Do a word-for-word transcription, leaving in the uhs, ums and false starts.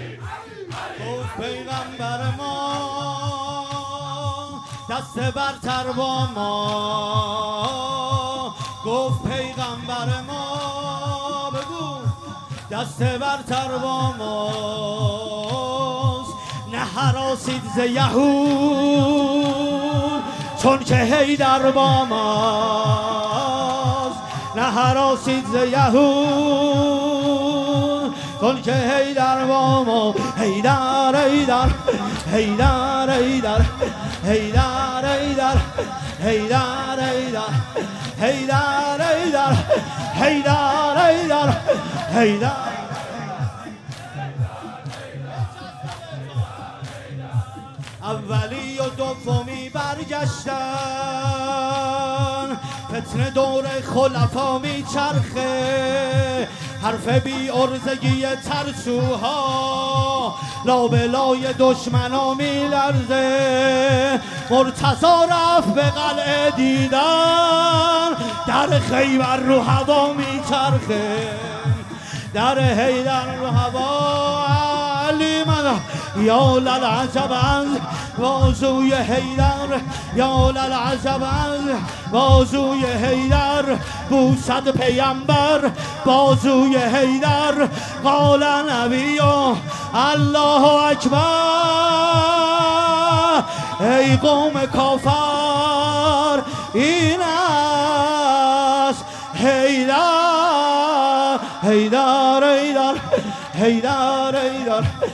گفت پیغمبر ما دست برتر با ما، گفت پیغمبر ما بگو دست برتر با ماست. نه هراسید ز یهود چون که حیدر با ماست، نه هراسید ز یهود چون که حیدر با ما. حیدر حیدر حیدر حیدر حیدر حیدر حیدر حیدر حیدر حیدر حیدر حیدر حیدر. اولی و دومی برگشتن، فتنه دور خلفا میچرخه، حرف بی ارزگی ترسوها لابلای دشمنا میلرزه. مرتضی رفت به قلعه دیدن، در خیبر رو هوا میچرخه، در حیدر رو هوا. علی من یا للعجب از بازوی حیدر، یا للعجب از بازوی حیدر، بوسد پیامبر بازوی حیدر. قال نبی الله اکبر، ای قوم کافر این است حیدر حیدر حیدر حیدر حیدر